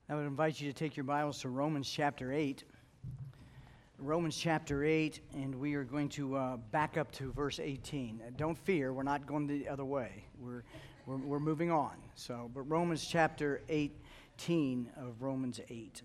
I would invite you to take your Bibles to Romans chapter 8. Romans chapter 8, and we are going to back up to verse 18. Don't fear, we're not going the other way. We're moving on. But Romans chapter 18 of Romans 8.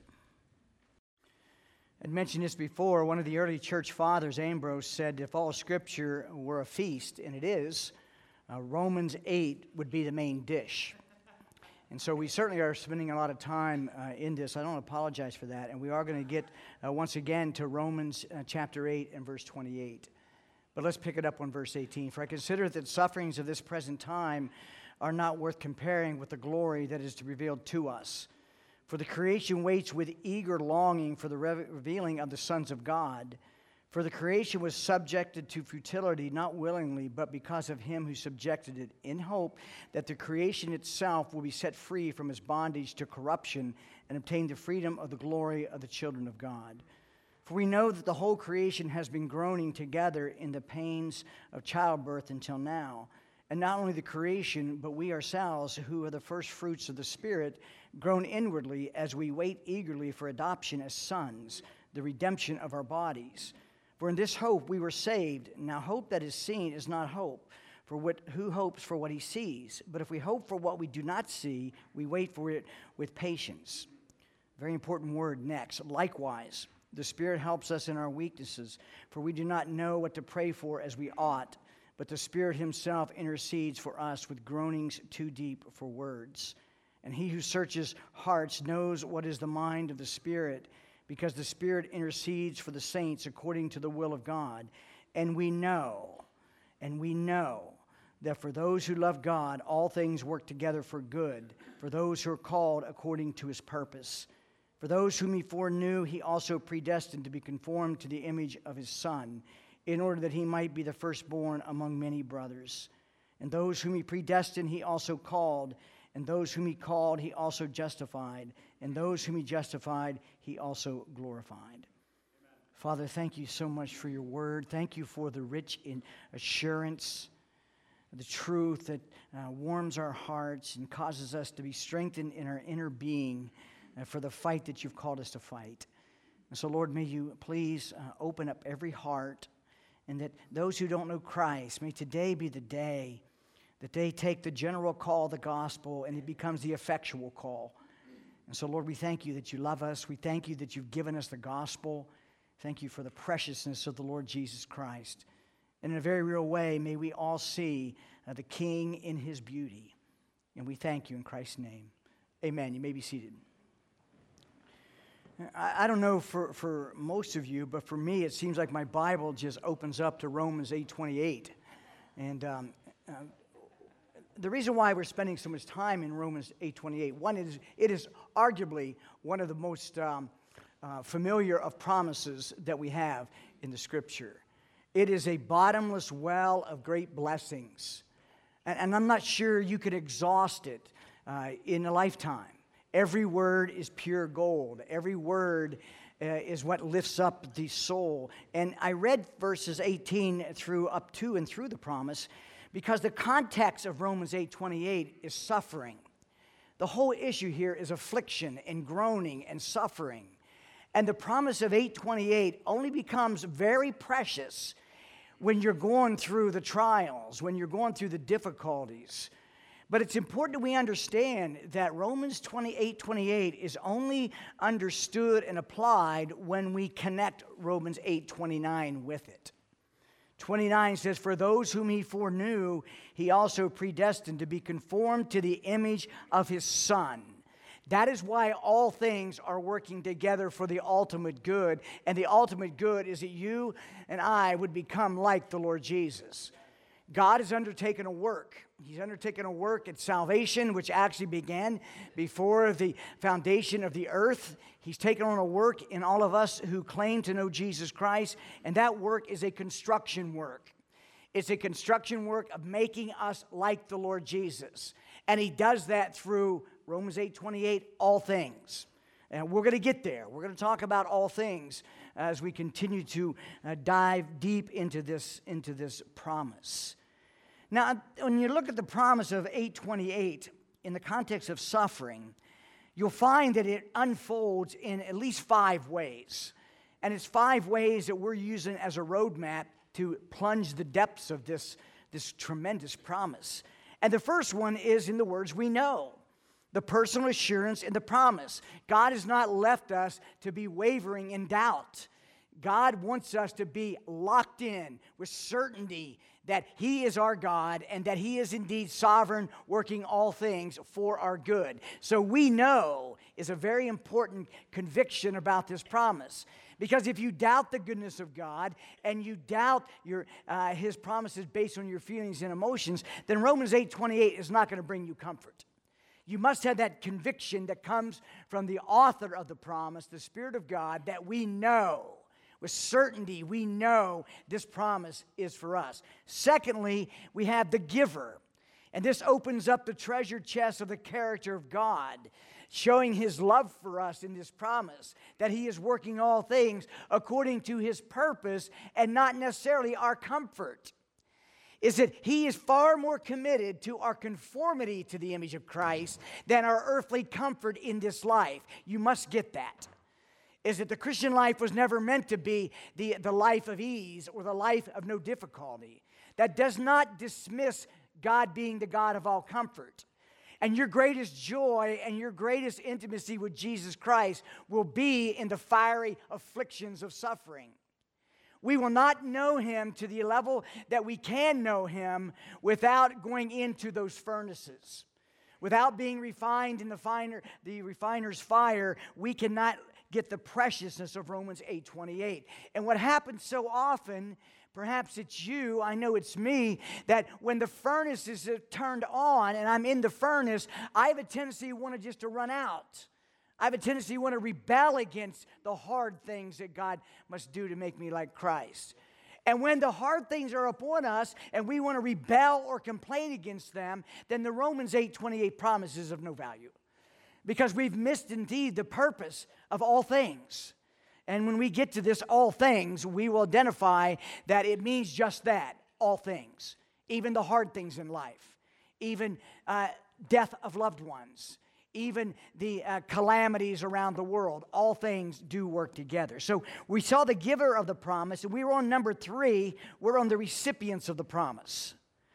I mentioned this before. One of the early church fathers, Ambrose, said if all Scripture were a feast, and it is, Romans 8 would be the main dish. And so we certainly are spending a lot of time in this. I don't apologize for that. And we are going to get once again to Romans chapter 8 and verse 28. But let's pick it up on verse 18. For I consider that sufferings of this present time are not worth comparing with the glory that is to be revealed to us. For the creation waits with eager longing for the revealing of the sons of God. For the creation was subjected to futility, not willingly, but because of him who subjected it, in hope that the creation itself will be set free from its bondage to corruption and obtain the freedom of the glory of the children of God. For we know that the whole creation has been groaning together in the pains of childbirth until now. And not only the creation, but we ourselves, who are the first fruits of the Spirit, groan inwardly as we wait eagerly for adoption as sons, the redemption of our bodies. For in this hope we were saved. Now hope that is seen is not hope. For who hopes for what he sees? But if we hope for what we do not see, we wait for it with patience. Very important word next. Likewise, the Spirit helps us in our weaknesses, for we do not know what to pray for as we ought, but the Spirit himself intercedes for us with groanings too deep for words. And he who searches hearts knows what is the mind of the Spirit, because the Spirit intercedes for the saints according to the will of God. And we know that for those who love God, all things work together for good, for those who are called according to his purpose. For those whom he foreknew, he also predestined to be conformed to the image of his Son, in order that he might be the firstborn among many brothers. And those whom he predestined, he also called. And those whom he called, he also justified. And those whom he justified, he also glorified. Amen. Father, thank you so much for your word. Thank you for the rich assurance, the truth that warms our hearts and causes us to be strengthened in our inner being for the fight that you've called us to fight. And so, Lord, may you please open up every heart, and that those who don't know Christ, may today be the day that they take the general call of the gospel and it becomes the effectual call. And so, Lord, we thank you that you love us. We thank you that you've given us the gospel. Thank you for the preciousness of the Lord Jesus Christ. And in a very real way, may we all see the King in his beauty. And we thank you in Christ's name. Amen. You may be seated. I don't know for most of you, but for me, it seems like my Bible just opens up to Romans 8:28. And the reason why we're spending so much time in Romans 8:28, one is it is arguably one of the most familiar of promises that we have in the Scripture. It is a bottomless well of great blessings. And I'm not sure you could exhaust it in a lifetime. Every word is pure gold. Every word is what lifts up the soul. And I read verses 18 through up to and through the promise because the context of Romans 8:28 is suffering. The whole issue here is affliction and groaning and suffering. And the promise of 8:28 only becomes very precious when you're going through the trials, when you're going through the difficulties. But it's important that we understand that Romans 8:28 is only understood and applied when we connect Romans 8:29 with it. 29 says, for those whom he foreknew, he also predestined to be conformed to the image of his Son. That is why all things are working together for the ultimate good. And the ultimate good is that you and I would become like the Lord Jesus. God has undertaken a work. He's undertaken a work at salvation, which actually began before the foundation of the earth. He's taken on a work in all of us who claim to know Jesus Christ, and that work is a construction work. It's a construction work of making us like the Lord Jesus. And he does that through Romans 8:28, all things. And we're going to get there. We're going to talk about all things as we continue to dive deep into this promise. Now, when you look at the promise of 8:28 in the context of suffering, you'll find that it unfolds in at least 5 ways. And it's 5 ways that we're using as a roadmap to plunge the depths of this tremendous promise. And the first one is in the words we know. The personal assurance in the promise. God has not left us to be wavering in doubt. God wants us to be locked in with certainty that He is our God and that He is indeed sovereign, working all things for our good. So we know is a very important conviction about this promise. Because if you doubt the goodness of God and you doubt His promises based on your feelings and emotions, then Romans 8:28 is not going to bring you comfort. You must have that conviction that comes from the author of the promise, the Spirit of God, that we know, with certainty, we know this promise is for us. Secondly, we have the giver. And this opens up the treasure chest of the character of God, showing His love for us in this promise, that He is working all things according to His purpose and not necessarily our comfort. Is that He is far more committed to our conformity to the image of Christ than our earthly comfort in this life. You must get that. Is that the Christian life was never meant to be the life of ease or the life of no difficulty. That does not dismiss God being the God of all comfort. And your greatest joy and your greatest intimacy with Jesus Christ will be in the fiery afflictions of suffering. We will not know Him to the level that we can know Him without going into those furnaces. Without being refined in the refiner's fire, we cannot get the preciousness of Romans 8:28. And what happens so often, perhaps it's you, I know it's me, that when the furnace is turned on and I'm in the furnace, I have a tendency to run out. I have a tendency to want to rebel against the hard things that God must do to make me like Christ. And when the hard things are upon us and we want to rebel or complain against them, then the Romans 8:28 promise is of no value. Because we've missed indeed the purpose of all things. And when we get to this all things, we will identify that it means just that, all things. Even the hard things in life. Even death of loved ones. Even the calamities around the world. All things do work together. So we saw the giver of the promise, and we were on number 3. We're on the recipients of the promise.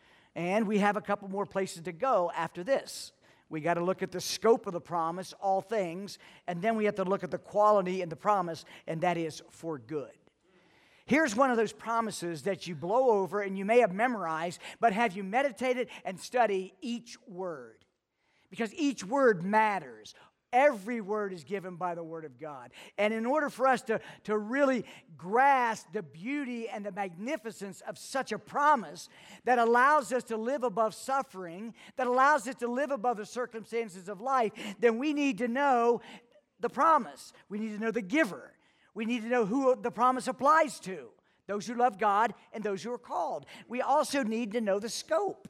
And we have a couple more places to go after this. We got to look at the scope of the promise, all things, and then we have to look at the quality in the promise, and that is for good. Here's one of those promises that you blow over and you may have memorized, but have you meditated and studied each word? Because each word matters. Every word is given by the Word of God. And in order for us to really grasp the beauty and the magnificence of such a promise that allows us to live above suffering, that allows us to live above the circumstances of life, then we need to know the promise. We need to know the giver. We need to know who the promise applies to. Those who love God and those who are called. We also need to know the scope.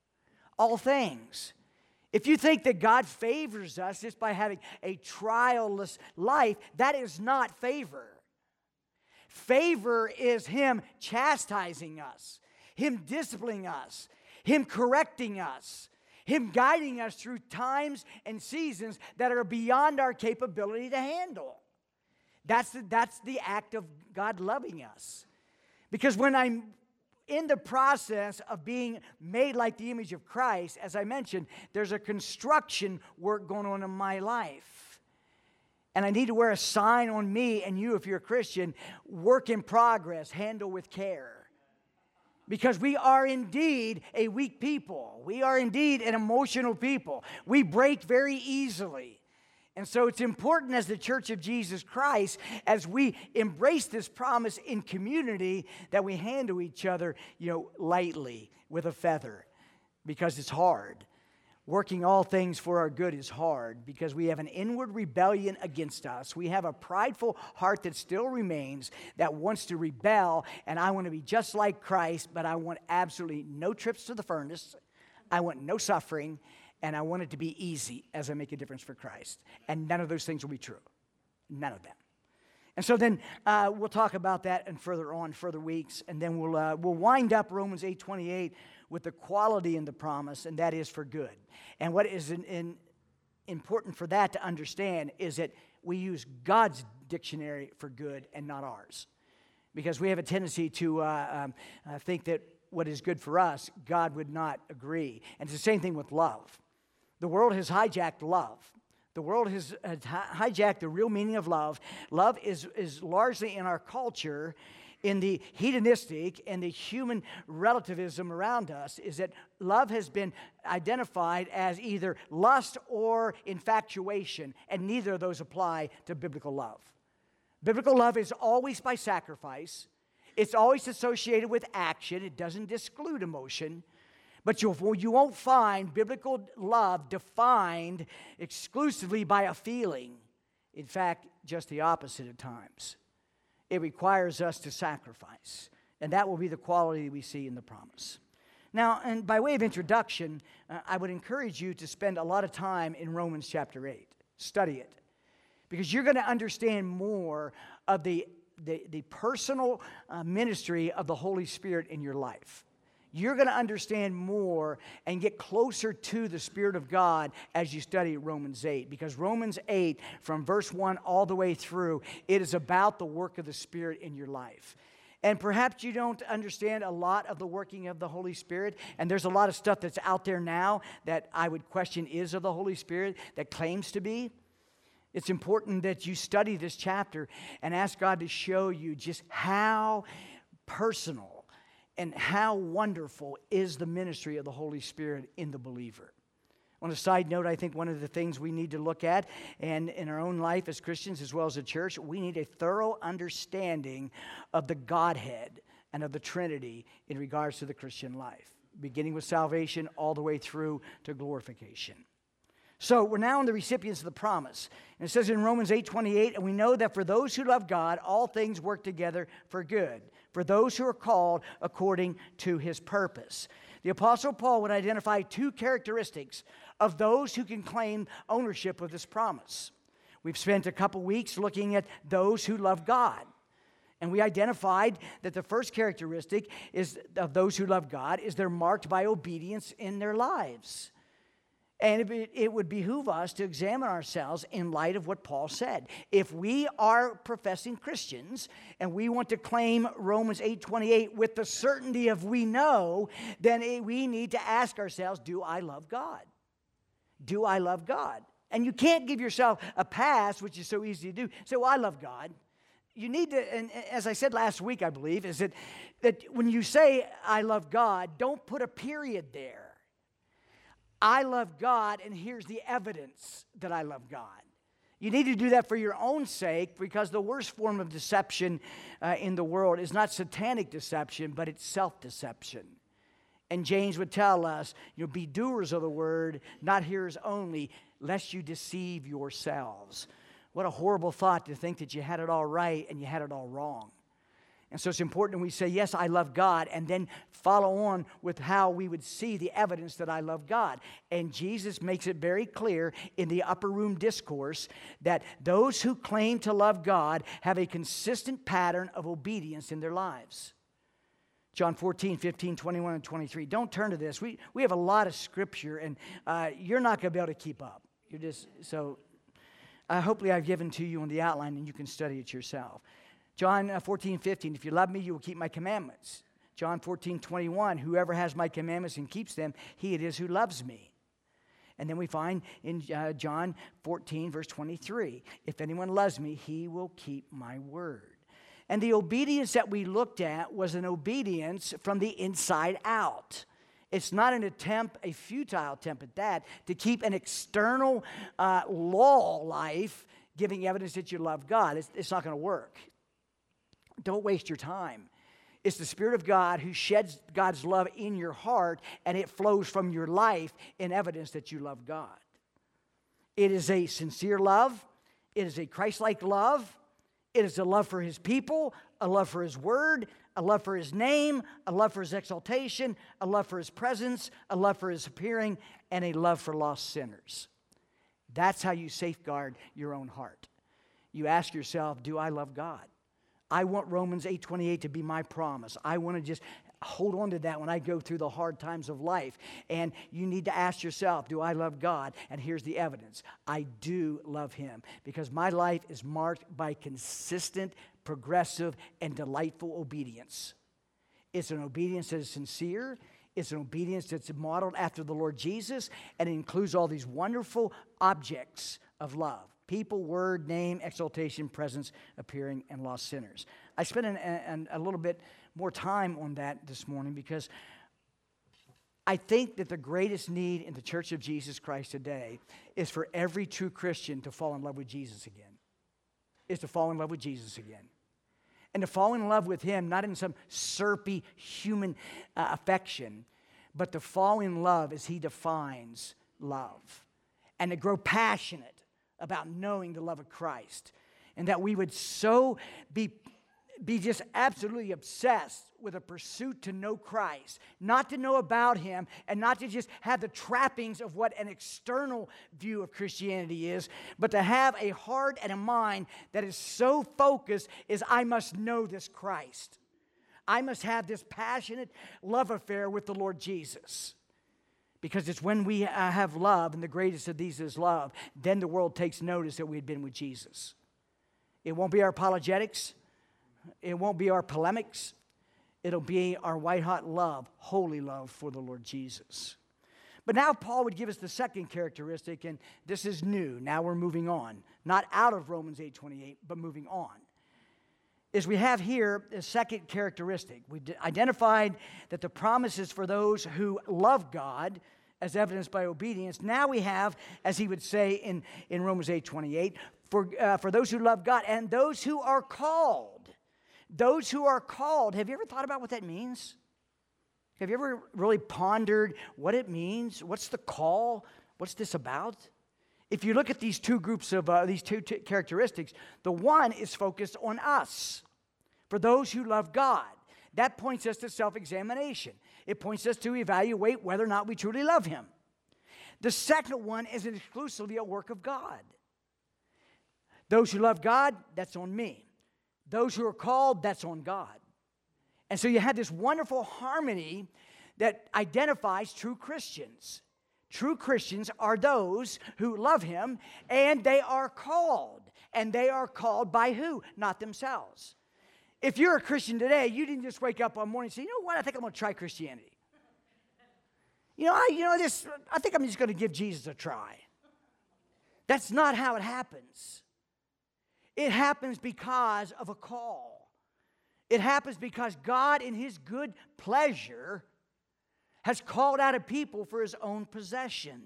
All things. If you think that God favors us just by having a trialless life, that is not favor. Favor is Him chastising us, Him disciplining us, Him correcting us, Him guiding us through times and seasons that are beyond our capability to handle. That's the act of God loving us. Because when I'm in the process of being made like the image of Christ, as I mentioned, there's a construction work going on in my life. And I need to wear a sign on me and you, if you're a Christian, work in progress, handle with care. Because we are indeed a weak people. We are indeed an emotional people. We break very easily. And so it's important as the Church of Jesus Christ, as we embrace this promise in community, that we handle each other, lightly with a feather, because it's hard. Working all things for our good is hard because we have an inward rebellion against us. We have a prideful heart that still remains that wants to rebel, and I want to be just like Christ, but I want absolutely no trips to the furnace. I want no suffering. And I want it to be easy as I make a difference for Christ. And none of those things will be true. None of them. And so then we'll talk about that in further weeks. And then we'll wind up Romans 8:28 with the quality in the promise, and that is for good. And what is important for that to understand is that we use God's dictionary for good and not ours. Because we have a tendency to think that what is good for us, God would not agree. And it's the same thing with love. The world has hijacked love. The world has hijacked the real meaning of love. Love is largely in our culture, in the hedonistic and the human relativism around us, is that love has been identified as either lust or infatuation, and neither of those apply to biblical love. Biblical love is always by sacrifice. It's always associated with action. It doesn't exclude emotion. But you won't find biblical love defined exclusively by a feeling. In fact, just the opposite at times. It requires us to sacrifice. And that will be the quality we see in the promise. Now, and by way of introduction, I would encourage you to spend a lot of time in Romans chapter 8. Study it. Because you're going to understand more of the personal ministry of the Holy Spirit in your life. You're going to understand more and get closer to the Spirit of God as you study Romans 8. Because Romans 8, from verse 1 all the way through, it is about the work of the Spirit in your life. And perhaps you don't understand a lot of the working of the Holy Spirit. And there's a lot of stuff that's out there now that I would question is of the Holy Spirit, that claims to be. It's important that you study this chapter and ask God to show you just how personal and how wonderful is the ministry of the Holy Spirit in the believer. On a side note, I think one of the things we need to look at, and in our own life as Christians as well as a church, we need a thorough understanding of the Godhead and of the Trinity in regards to the Christian life, beginning with salvation all the way through to glorification. So we're now in the recipients of the promise. And it says in Romans 8:28, and we know that for those who love God, all things work together for good, for those who are called according to his purpose. The Apostle Paul would identify two characteristics of those who can claim ownership of this promise. We've spent a couple weeks looking at those who love God. And we identified that the first characteristic is of those who love God is they're marked by obedience in their lives. And it would behoove us to examine ourselves in light of what Paul said. If we are professing Christians and we want to claim Romans 8:28 with the certainty of we know, then we need to ask ourselves, do I love God? Do I love God? And you can't give yourself a pass, which is so easy to do. Say, well, I love God. You need to, and as I said last week, I believe, is that when you say I love God, don't put a period there. I love God, and here's the evidence that I love God. You need to do that for your own sake, because the worst form of deception in the world is not satanic deception, but it's self-deception. And James would tell us, be doers of the word, not hearers only, lest you deceive yourselves. What a horrible thought to think that you had it all right and you had it all wrong. And so it's important we say, yes, I love God, and then follow on with how we would see the evidence that I love God. And Jesus makes it very clear in the upper room discourse that those who claim to love God have a consistent pattern of obedience in their lives. John 14, 15, 21, and 23. Don't turn to this. We have a lot of scripture, and you're not going to be able to keep up. Hopefully I've given to you on the outline, and you can study it yourself. John 14, 15, if you love me, you will keep my commandments. John 14, 21, whoever has my commandments and keeps them, he it is who loves me. And then we find in John 14, verse 23, if anyone loves me, he will keep my word. And the obedience that we looked at was an obedience from the inside out. It's not an attempt, a futile attempt at that, to keep an external law life giving evidence that you love God. It's not going to work. Don't waste your time. It's the Spirit of God who sheds God's love in your heart, and it flows from your life in evidence that you love God. It is a sincere love. It is a Christ-like love. It is a love for his people, a love for his word, a love for his name, a love for his exaltation, a love for his presence, a love for his appearing, and a love for lost sinners. That's how you safeguard your own heart. You ask yourself, do I love God? I want Romans 8:28 to be my promise. I want to just hold on to that when I go through the hard times of life. And you need to ask yourself, do I love God? And here's the evidence. I do love him because my life is marked by consistent, progressive, and delightful obedience. It's an obedience that is sincere. It's an obedience that's modeled after the Lord Jesus, and it includes all these wonderful objects of love. People, word, name, exaltation, presence, appearing, and lost sinners. I spent a little bit more time on that this morning because I think that the greatest need in the Church of Jesus Christ today is for every true Christian to fall in love with Jesus again. Is to fall in love with Jesus again. And to fall in love with him, not in some syrupy human affection, but to fall in love as he defines love. And to grow passionate about knowing the love of Christ. And that we would so be just absolutely obsessed with a pursuit to know Christ, not to know about him, and not to just have the trappings of what an external view of Christianity is, but to have a heart and a mind that is so focused is I must know this Christ. I must have this passionate love affair with the Lord Jesus. Because it's when we have love, and the greatest of these is love, then the world takes notice that we had been with Jesus. It won't be our apologetics. It won't be our polemics. It'll be our white-hot love, holy love for the Lord Jesus. But now Paul would give us the second characteristic, and this is new. Now we're moving on. Not out of Romans 8:28, but moving on. Is we have here a second characteristic. We've identified that the promise is for those who love God, as evidenced by obedience. Now we have, as he would say in Romans 8:28, for those who love God and those who are called. Those who are called. Have you ever thought about what that means? Have you ever really pondered what it means? What's the call? What's this about? If you look at these two groups of these two characteristics, the one is focused on us. For those who love God, that points us to self-examination. It points us to evaluate whether or not we truly love him. The second one is exclusively a work of God. Those who love God, that's on me. Those who are called, that's on God. And so you have this wonderful harmony that identifies true Christians. True Christians are those who love him, and they are called. And they are called by who? Not themselves. If you're a Christian today, you didn't just wake up one morning and say, you know what, I think I'm going to try Christianity. I think I'm just going to give Jesus a try. That's not how it happens. It happens because of a call. It happens because God, in his good pleasure, has called out a people for his own possession.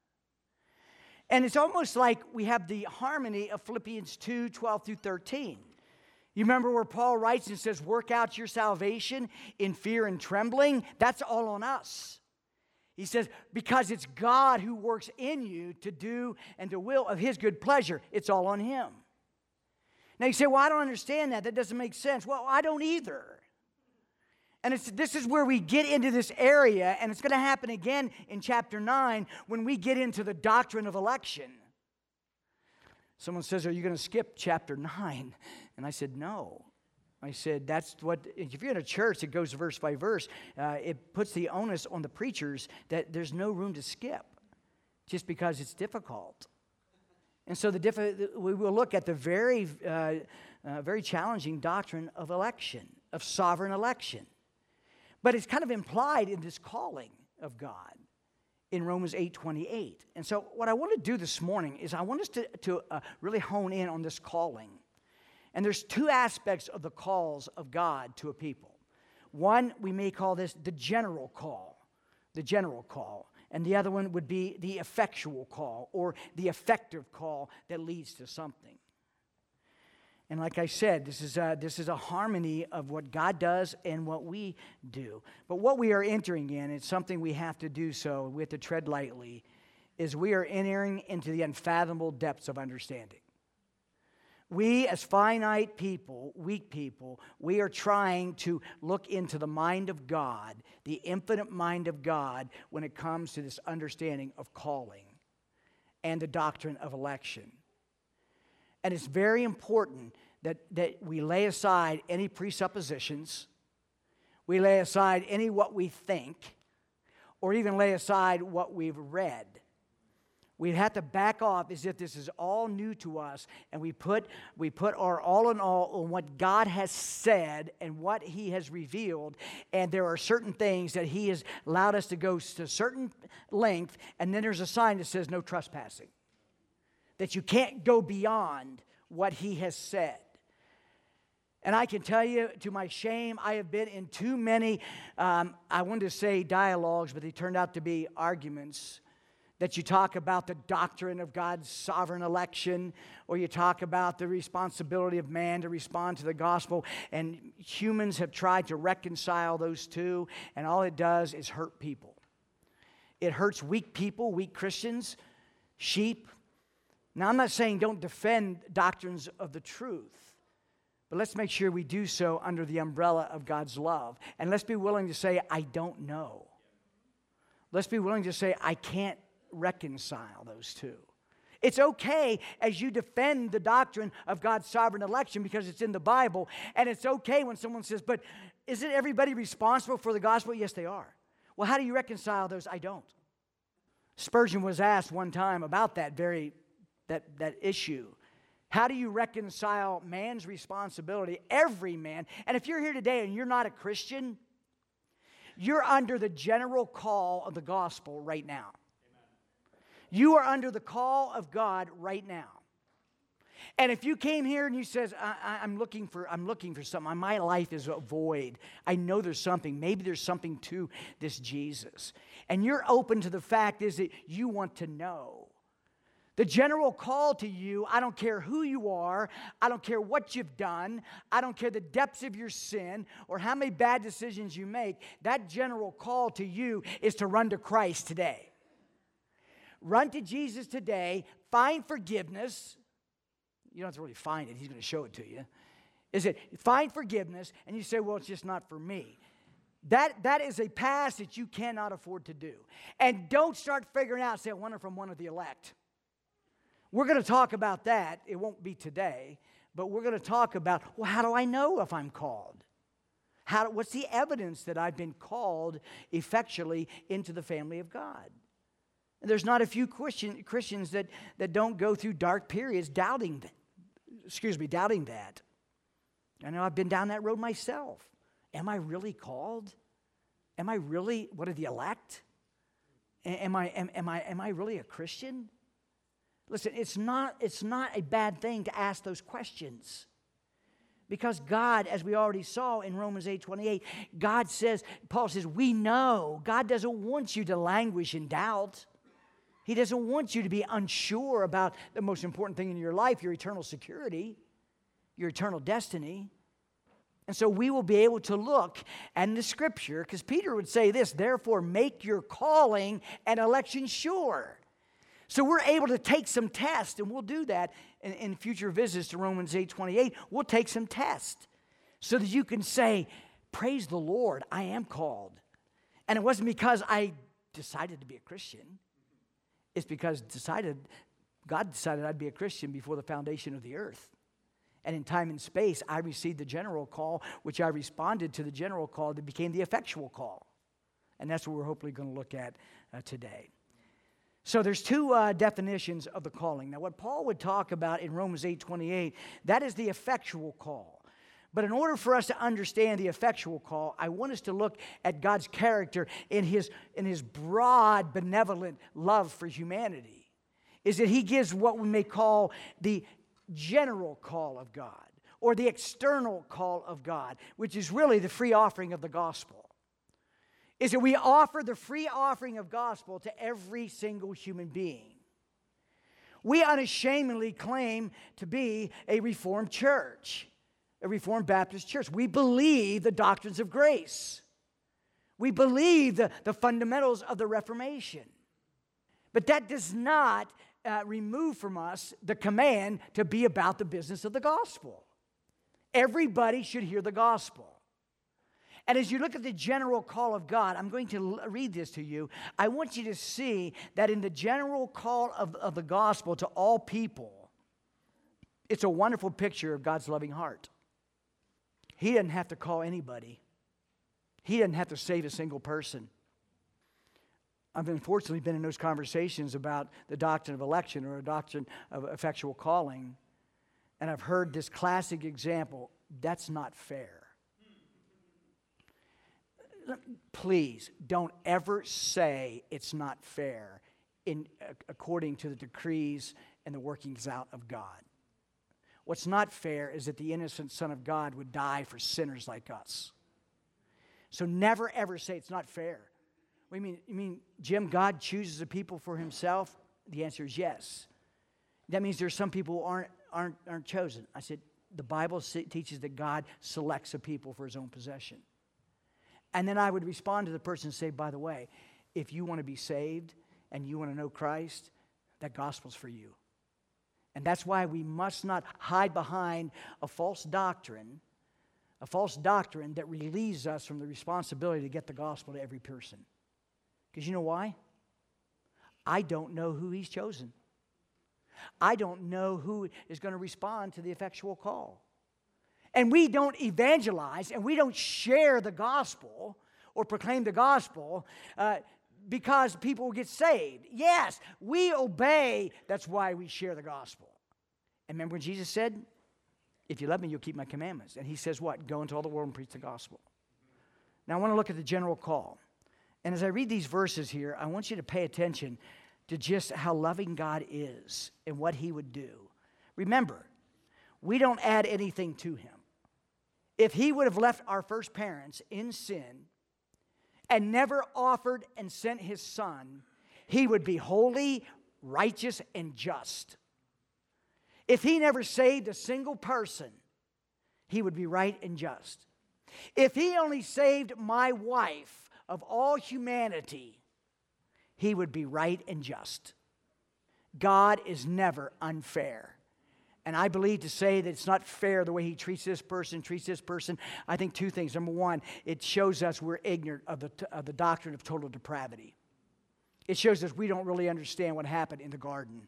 And it's almost like we have the harmony of Philippians 2:12-13. You remember where Paul writes and says, work out your salvation in fear and trembling? That's all on us. He says, because it's God who works in you to do and to will of his good pleasure. It's all on him. Now you say, well, I don't understand that. That doesn't make sense. Well, I don't either. And this is where we get into this area, and it's going to happen again in chapter 9 when we get into the doctrine of election. Someone says, are you going to skip chapter 9? And I said, no. I said, that's what, if you're in a church that goes verse by verse, it puts the onus on the preachers that there's no room to skip just because it's difficult. And so we will look at the very challenging doctrine of election, of sovereign election. But it's kind of implied in this calling of God in Romans 8:28. And so what I want to do this morning is I want us to really hone in on this calling. And there's two aspects of the calls of God to a people. One, we may call this the general call. And the other one would be the effectual call or the effective call that leads to something. And like I said, this is a harmony of what God does and what we do. But what we are entering in, it's something we have to do so, we have to tread lightly, is we are entering into the unfathomable depths of understanding. We as finite people, weak people, we are trying to look into the mind of God, the infinite mind of God, when it comes to this understanding of calling and the doctrine of election. And it's very important that we lay aside any presuppositions. We lay aside any what we think, or even lay aside what we've read. We'd have to back off as if this is all new to us, and we put our all in all on what God has said and what He has revealed, and there are certain things that He has allowed us to go to a certain length, and then there's a sign that says no trespassing, that you can't go beyond what He has said. And I can tell you, to my shame, I have been in too many, I wanted to say dialogues, but they turned out to be arguments, that you talk about the doctrine of God's sovereign election, or you talk about the responsibility of man to respond to the gospel, and humans have tried to reconcile those two, and all it does is hurt people. It hurts weak people, weak Christians, sheep. Now, I'm not saying don't defend doctrines of the truth, but let's make sure we do so under the umbrella of God's love. And let's be willing to say, I don't know. Let's be willing to say, I can't reconcile those two. It's okay as you defend the doctrine of God's sovereign election because it's in the Bible. And it's okay when someone says, but isn't everybody responsible for the gospel? Yes, they are. Well, how do you reconcile those? I don't. Spurgeon was asked one time about that issue. How do you reconcile man's responsibility, every man? And if you're here today and you're not a Christian, you're under the general call of the gospel right now. You are under the call of God right now. And if you came here and you says, I'm looking for something. My life is a void. I know there's something. Maybe there's something to this Jesus. And you're open to the fact is that you want to know. The general call to you, I don't care who you are, I don't care what you've done, I don't care the depths of your sin or how many bad decisions you make, that general call to you is to run to Christ today. Run to Jesus today, find forgiveness. You don't have to really find it, He's going to show it to you. Is it find forgiveness, and you say, well, it's just not for me. That is a pass that you cannot afford to do. And don't start figuring out, say, I wonder if I'm one of the elect. We're going to talk about that. It won't be today, but we're going to talk about, well, how do I know if I'm called? What's the evidence that I've been called effectually into the family of God? And there's not a few Christians that don't go through dark periods doubting that. I know I've been down that road myself. Am I really called? Am I really one of the elect? Am I really a Christian? Listen, it's not a bad thing to ask those questions. Because God, as we already saw in Romans 8:28, Paul says, we know. God doesn't want you to languish in doubt. He doesn't want you to be unsure about the most important thing in your life, your eternal security, your eternal destiny. And so we will be able to look at the Scripture, because Peter would say this, therefore make your calling and election sure. So we're able to take some tests, and we'll do that in future visits to Romans 8:28. We'll take some tests so that you can say, praise the Lord, I am called. And it wasn't because I decided to be a Christian. It's because God decided I'd be a Christian before the foundation of the earth. And in time and space, I received the general call, which I responded to the general call that became the effectual call. And that's what we're hopefully going to look at today. So there's two definitions of the calling. Now, what Paul would talk about in Romans 8:28, that is the effectual call. But in order for us to understand the effectual call, I want us to look at God's character in his broad, benevolent love for humanity. Is that He gives what we may call the general call of God, or the external call of God, which is really the free offering of the gospel. Is that we offer the free offering of gospel to every single human being. We unashamedly claim to be a Reformed church, a Reformed Baptist church. We believe the doctrines of grace. We believe the fundamentals of the Reformation. But that does not remove from us the command to be about the business of the gospel. Everybody should hear the gospel. And as you look at the general call of God, I'm going to read this to you. I want you to see that in the general call of the gospel to all people, it's a wonderful picture of God's loving heart. He doesn't have to call anybody. He doesn't have to save a single person. I've unfortunately been in those conversations about the doctrine of election or a doctrine of effectual calling, and I've heard this classic example: that's not fair. Please don't ever say it's not fair according to the decrees and the workings out of God. What's not fair is that the innocent Son of God would die for sinners like us. So never ever say it's not fair. What do you mean, Jim, God chooses a people for himself? The answer is yes. That means there's some people who aren't chosen. I said, the Bible teaches that God selects a people for his own possession. And then I would respond to the person and say, by the way, if you want to be saved and you want to know Christ, that gospel's for you. And that's why we must not hide behind a false doctrine that relieves us from the responsibility to get the gospel to every person. Because you know why? I don't know who he's chosen. I don't know who is going to respond to the effectual call. And we don't evangelize and we don't share the gospel or proclaim the gospel because people will get saved. Yes, we obey. That's why we share the gospel. And remember when Jesus said, if you love me, you'll keep my commandments. And he says what? Go into all the world and preach the gospel. Now I want to look at the general call. And as I read these verses here, I want you to pay attention to just how loving God is and what he would do. Remember, we don't add anything to him. If he would have left our first parents in sin and never offered and sent his son, he would be holy, righteous, and just. If he never saved a single person, he would be right and just. If he only saved my wife of all humanity, he would be right and just. God is never unfair. And I believe to say that it's not fair the way he treats this person, I think two things. Number one, it shows us we're ignorant of the doctrine of total depravity. It shows us we don't really understand what happened in the garden.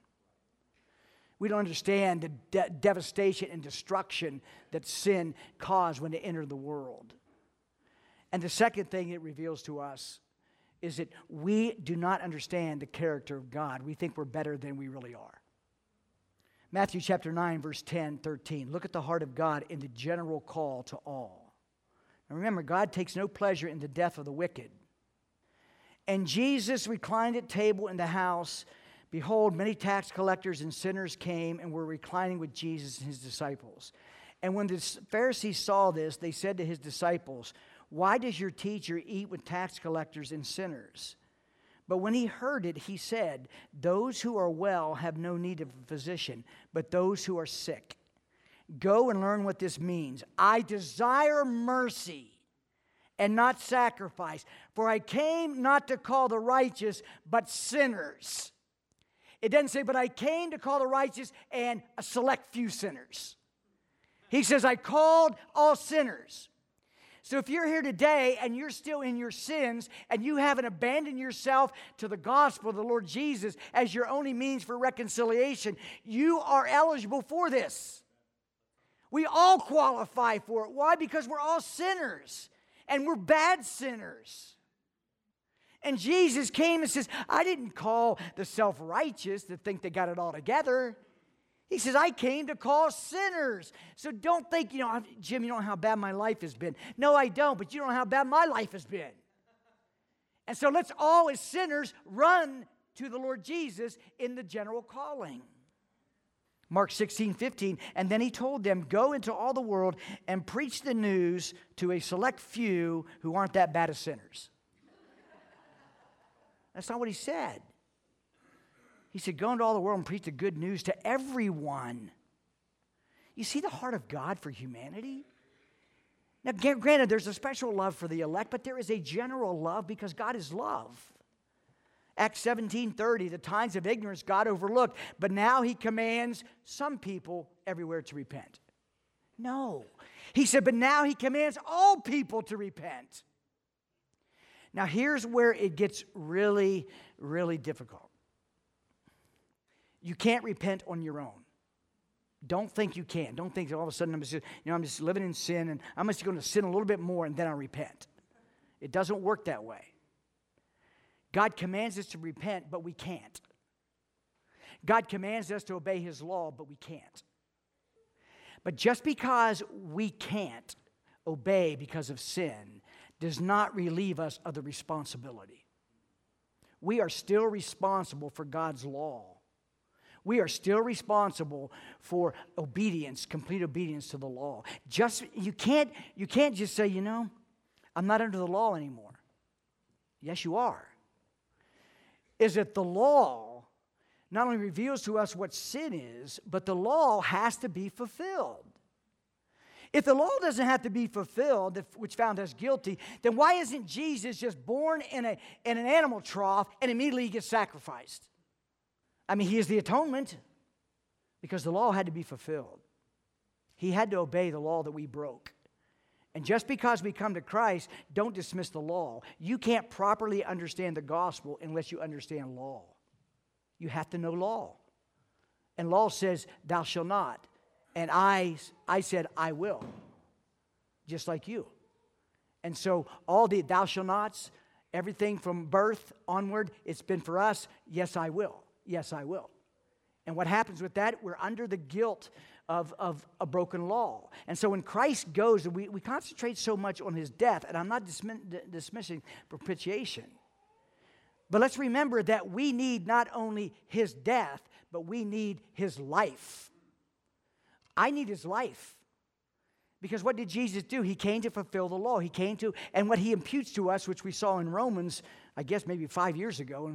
We don't understand the devastation and destruction that sin caused when it entered the world. And the second thing it reveals to us is that we do not understand the character of God. We think we're better than we really are. Matthew chapter 9, verse 10, 13. Look at the heart of God in the general call to all. Now remember, God takes no pleasure in the death of the wicked. And Jesus reclined at table in the house. Behold, many tax collectors and sinners came and were reclining with Jesus and his disciples. And when the Pharisees saw this, they said to his disciples, why does your teacher eat with tax collectors and sinners? But when he heard it, he said, those who are well have no need of a physician, but those who are sick. Go and learn what this means. I desire mercy and not sacrifice, for I came not to call the righteous, but sinners. It doesn't say, but I came to call the righteous and a select few sinners. He says, I called all sinners. So if you're here today and you're still in your sins and you haven't abandoned yourself to the gospel of the Lord Jesus as your only means for reconciliation, you are eligible for this. We all qualify for it. Why? Because we're all sinners and we're bad sinners. And Jesus came and says, I didn't call the self-righteous to think they got it all together. He says, I came to call sinners. So don't think, Jim, you don't know how bad my life has been. No, I don't, but you don't know how bad my life has been. And so let's all as sinners run to the Lord Jesus in the general calling. Mark 16:15, and then he told them, go into all the world and preach the news to a select few who aren't that bad as sinners. That's not what he said. He said, go into all the world and preach the good news to everyone. You see the heart of God for humanity? Now, granted, there's a special love for the elect, but there is a general love because God is love. Acts 17:30, the times of ignorance God overlooked, but now he commands some people everywhere to repent. No. He said, but now he commands all people to repent. Now, here's where it gets really, really difficult. You can't repent on your own. Don't think you can. Don't think that all of a sudden I'm just living in sin and I'm just going to sin a little bit more and then I'll repent. It doesn't work that way. God commands us to repent, but we can't. God commands us to obey His law, but we can't. But just because we can't obey because of sin does not relieve us of the responsibility. We are still responsible for God's law. We are still responsible for obedience, complete obedience to the law. You can't just say, I'm not under the law anymore. Yes, you are. Is that the law not only reveals to us what sin is, but the law has to be fulfilled. If the law doesn't have to be fulfilled, which found us guilty, then why isn't Jesus just born in an animal trough and immediately he gets sacrificed? I mean, he is the atonement because the law had to be fulfilled. He had to obey the law that we broke. And just because we come to Christ, don't dismiss the law. You can't properly understand the gospel unless you understand law. You have to know law. And law says, thou shalt not. And I said, I will. Just like you. And so all the thou shalt nots, everything from birth onward, it's been for us, yes, I will. Yes, I will. And what happens with that? We're under the guilt of a broken law. And so when Christ goes, we concentrate so much on His death, and I'm not dismissing propitiation. But let's remember that we need not only His death, but we need His life. I need His life. Because what did Jesus do? He came to fulfill the law. He came to, and what He imputes to us, which we saw in Romans, I guess maybe 5 years ago,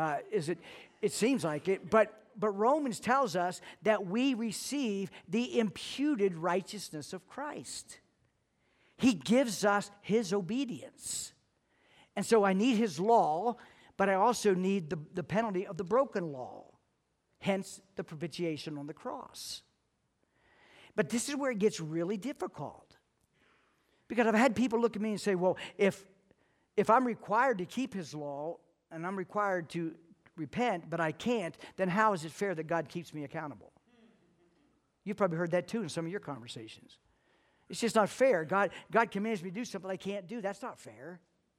it seems like it, but Romans tells us that we receive the imputed righteousness of Christ. He gives us His obedience. And so I need His law, but I also need the penalty of the broken law. Hence the propitiation on the cross. But this is where it gets really difficult. Because I've had people look at me and say, well, if I'm required to keep His law and I'm required to repent, but I can't, then how is it fair that God keeps me accountable? You've probably heard that too in some of your conversations. It's just not fair. God commands me to do something I can't do. That's not fair.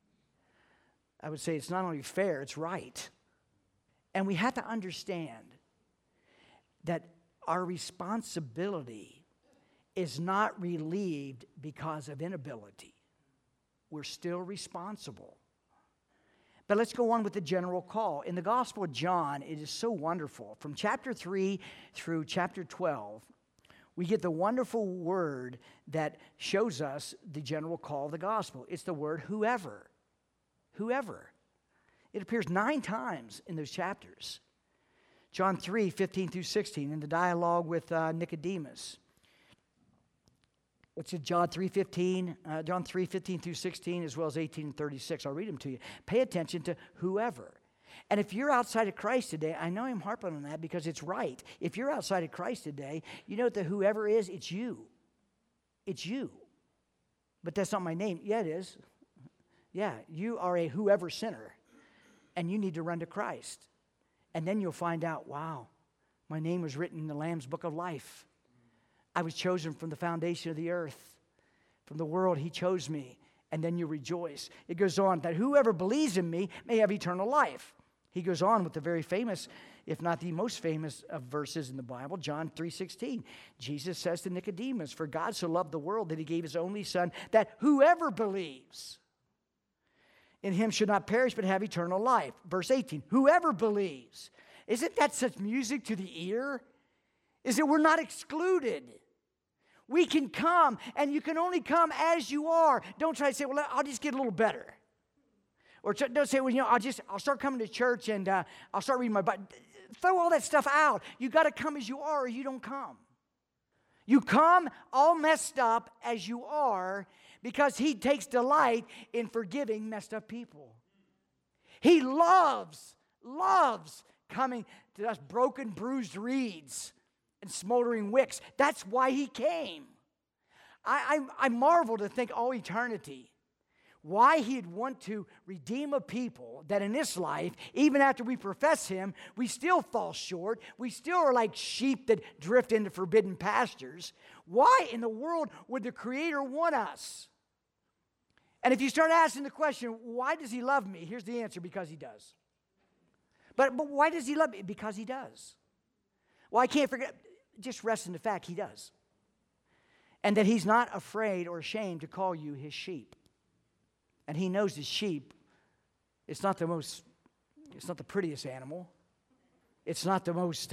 I would say it's not only fair, it's right. And we have to understand that our responsibility is not relieved because of inability. We're still responsible. But let's go on with the general call. In the Gospel of John, it is so wonderful. From chapter 3 through chapter 12, we get the wonderful word that shows us the general call of the gospel. It's the word whoever. Whoever. It appears 9 times in those chapters. John 3, 15 through 16, in the dialogue with Nicodemus. What's it, John 3:15 through 16, as well as 18 and 36. I'll read them to you. Pay attention to whoever. And if you're outside of Christ today, I know I'm harping on that because it's right. If you're outside of Christ today, you know what the whoever is? It's you. It's you. But that's not my name. Yeah, it is. Yeah, you are a whoever sinner, and you need to run to Christ. And then you'll find out, wow, my name was written in the Lamb's Book of Life. I was chosen from the foundation of the earth. From the world, He chose me. And then you rejoice. It goes on that whoever believes in me may have eternal life. He goes on with the very famous, if not the most famous of verses in the Bible, John 3:16. Jesus says to Nicodemus, for God so loved the world that He gave His only Son, that whoever believes in Him should not perish but have eternal life. Verse 18, whoever believes. Isn't that such music to the ear? Is that we're not excluded. We can come, and you can only come as you are. Don't try to say, well, I'll just get a little better. Or don't say, well, I'll start coming to church and I'll start reading my Bible. Throw all that stuff out. You got to come as you are or you don't come. You come all messed up as you are because He takes delight in forgiving messed up people. He loves coming to us broken, bruised reeds and smoldering wicks. That's why He came. I marvel to think all eternity why He'd want to redeem a people that in this life, even after we profess Him, we still fall short. We still are like sheep that drift into forbidden pastures. Why in the world would the Creator want us? And if you start asking the question, why does he love me? Here's the answer, because he does. But why does he love me? Because he does. Well, I can't forget, just rest in the fact he does. And that he's not afraid or ashamed to call you his sheep. And he knows his sheep, it's not the prettiest animal. It's not the most,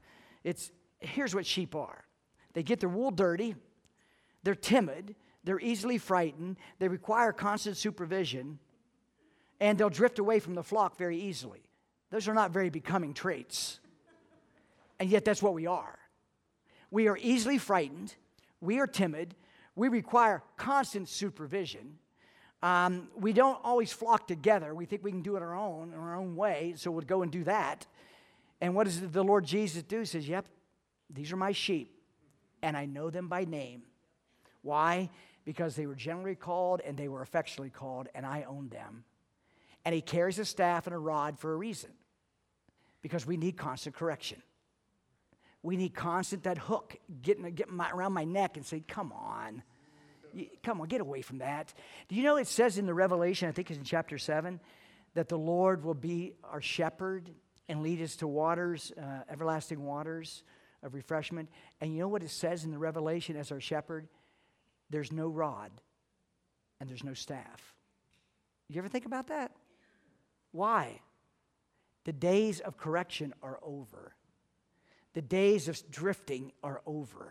here's what sheep are. They get their wool dirty. They're timid. They're easily frightened. They require constant supervision. And they'll drift away from the flock very easily. Those are not very becoming traits. And yet that's what we are. We are easily frightened. We are timid. We require constant supervision. We don't always flock together. We think we can do it in our own way, so we'll go and do that. And what does the Lord Jesus do? He says, yep, these are my sheep, and I know them by name. Why? Because they were generally called, and they were affectionately called, and I own them. And he carries a staff and a rod for a reason, because we need constant correction. We need constant, that hook, getting around my neck and say, come on, get away from that. Do you know it says in the Revelation, I think it's in chapter 7, that the Lord will be our shepherd and lead us to waters, everlasting waters of refreshment. And you know what it says in the Revelation as our shepherd? There's no rod and there's no staff. You ever think about that? Why? The days of correction are over. The days of drifting are over.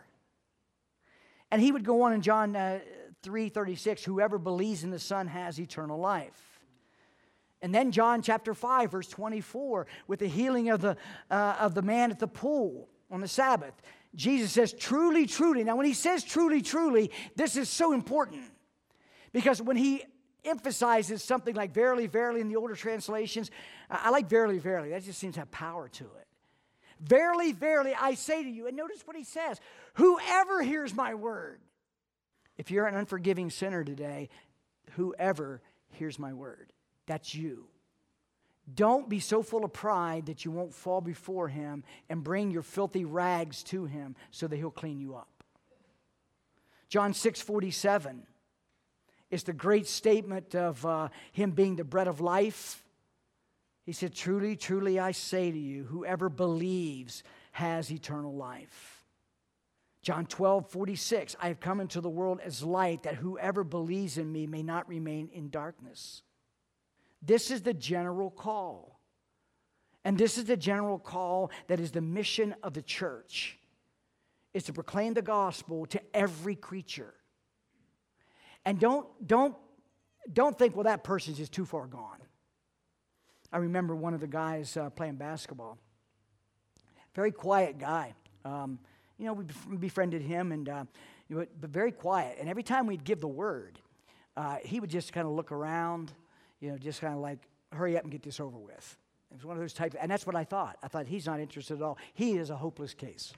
And he would go on in John 3:36, whoever believes in the Son has eternal life. And then John chapter 5, verse 24, with the healing of the man at the pool on the Sabbath. Jesus says, truly, truly. Now, when he says truly, truly, this is so important. Because when he emphasizes something like verily, verily in the older translations, I like verily, verily. That just seems to have power to it. Verily, verily, I say to you, and notice what he says, whoever hears my word. If you're an unforgiving sinner today, whoever hears my word, that's you. Don't be so full of pride that you won't fall before him and bring your filthy rags to him so that he'll clean you up. John 6:47 is the great statement of him being the bread of life. He said, truly, truly, I say to you, whoever believes has eternal life. John 12:46, I have come into the world as light, that whoever believes in me may not remain in darkness. This is the general call. And this is the general call that is the mission of the church, is to proclaim the gospel to every creature. And don't think, well, that person's just too far gone. I remember one of the guys playing basketball. Very quiet guy. We befriended him, but very quiet. And every time we'd give the word, he would just kind of look around, just kind of like, hurry up and get this over with. It was one of those types, and that's what I thought. I thought, he's not interested at all. He is a hopeless case.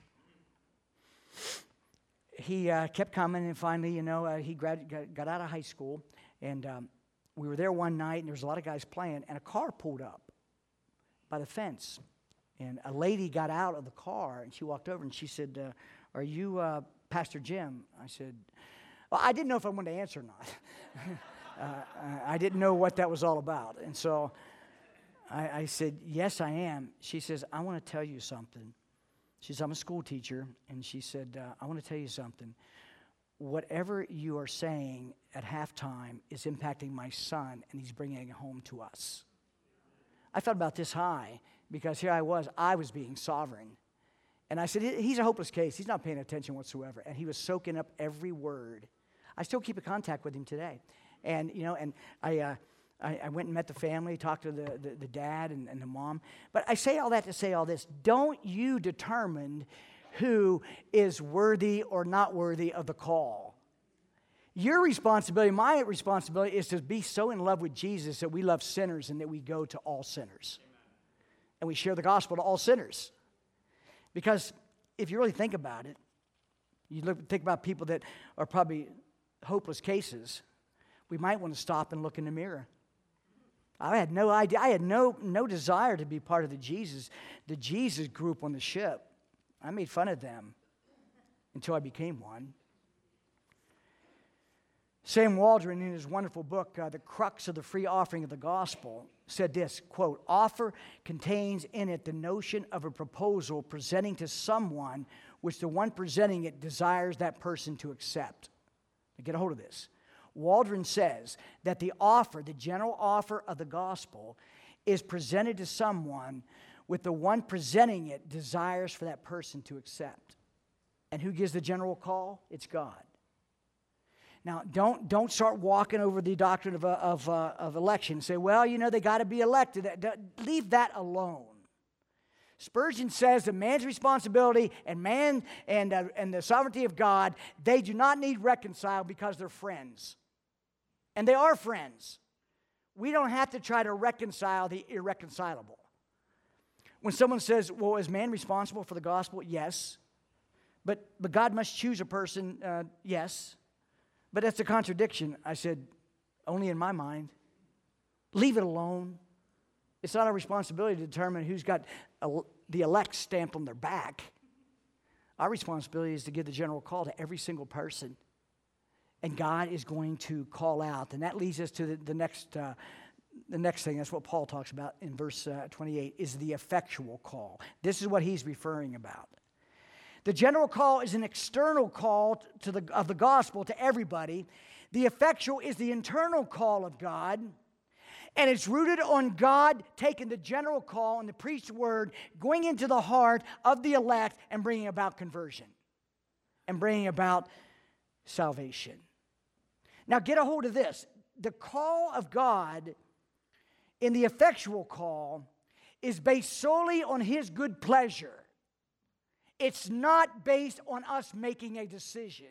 He kept coming, and finally, he got out of high school, and we were there one night, and there was a lot of guys playing, and a car pulled up by the fence. And a lady got out of the car, and she walked over, and she said, are you Pastor Jim? I said, well, I didn't know if I wanted to answer or not. I didn't know what that was all about. And so I said, yes, I am. She says, I want to tell you something. She says, I'm a school teacher, and she said, I want to tell you something. Whatever you are saying at halftime is impacting my son, and he's bringing it home to us. I felt about this high, because here I was being sovereign. And I said, he's a hopeless case. He's not paying attention whatsoever. And he was soaking up every word. I still keep in contact with him today. And, I went and met the family, talked to the dad and the mom. But I say all that to say all this. Don't you determine who is worthy or not worthy of the call. Your responsibility, my responsibility, is to be so in love with Jesus that we love sinners and that we go to all sinners. And we share the gospel to all sinners. Because if you really think about it, think about people that are probably hopeless cases, we might want to stop and look in the mirror. I had no idea. I had no desire to be part of the Jesus group on the ship. I made fun of them until I became one. Sam Waldron, in his wonderful book, The Crux of the Free Offering of the Gospel, said this, quote, "Offer contains in it the notion of a proposal presenting to someone which the one presenting it desires that person to accept." Now get a hold of this. Waldron says that the offer, the general offer of the gospel, is presented to someone with the one presenting it desires for that person to accept. And who gives the general call? It's God. Now, don't start walking over the doctrine of election and say, well, you know, they got to be elected. Leave that alone. Spurgeon says that man's responsibility and the sovereignty of God, they do not need reconciled because they're friends. And they are friends. We don't have to try to reconcile the irreconcilable. When someone says, well, is man responsible for the gospel? Yes. But God must choose a person, yes. But that's a contradiction. I said, only in my mind. Leave it alone. It's not our responsibility to determine who's got the elect stamped on their back. Our responsibility is to give the general call to every single person. And God is going to call out. And that leads us to the next thing. That's what Paul talks about in verse 28, is the effectual call. This is what he's referring about. The general call is an external call of the gospel to everybody. The effectual is the internal call of God. And it's rooted on God taking the general call and the preached word, going into the heart of the elect and bringing about conversion and bringing about salvation. Now get a hold of this. The call of God in the effectual call is based solely on His good pleasure. It's not based on us making a decision.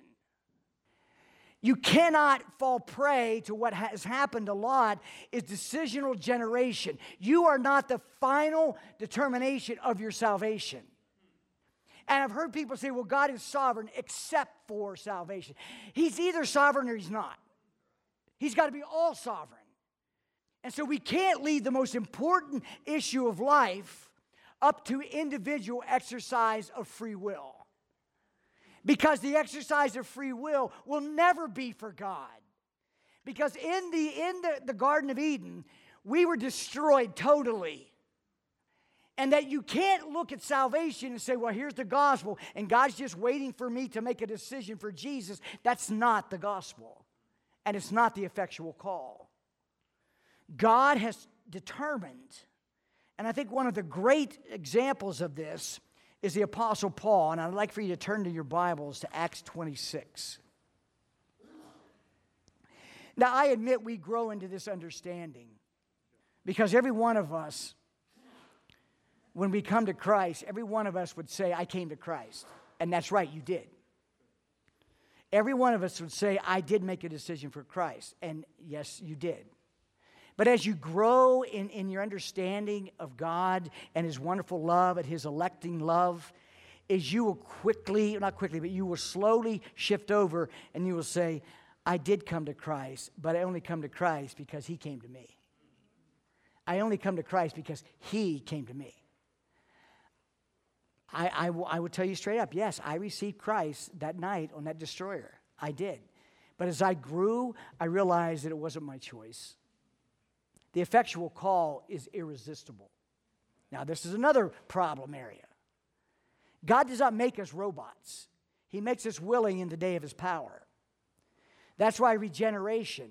You cannot fall prey to what has happened a lot is decisional generation. You are not the final determination of your salvation. And I've heard people say, well, God is sovereign except for salvation. He's either sovereign or He's not. He's got to be all sovereign. And so we can't leave the most important issue of life up to individual exercise of free will. Because the exercise of free will never be for God. Because in the Garden of Eden, we were destroyed totally. And that you can't look at salvation and say, well, here's the gospel, and God's just waiting for me to make a decision for Jesus. That's not the gospel. And it's not the effectual call. God has determined, and I think one of the great examples of this is the Apostle Paul, and I'd like for you to turn to your Bibles to Acts 26. Now, I admit we grow into this understanding because every one of us, when we come to Christ, every one of us would say, I came to Christ. And that's right, you did. Every one of us would say, I did make a decision for Christ. And yes, you did. But as you grow in your understanding of God and His wonderful love and His electing love, is you will you will slowly shift over and you will say, I did come to Christ, but I only come to Christ because He came to me. I only come to Christ because He came to me. I would tell you straight up, yes, I received Christ that night on that destroyer. I did. But as I grew, I realized that it wasn't my choice. The effectual call is irresistible. Now, this is another problem area. God does not make us robots. He makes us willing in the day of His power. That's why regeneration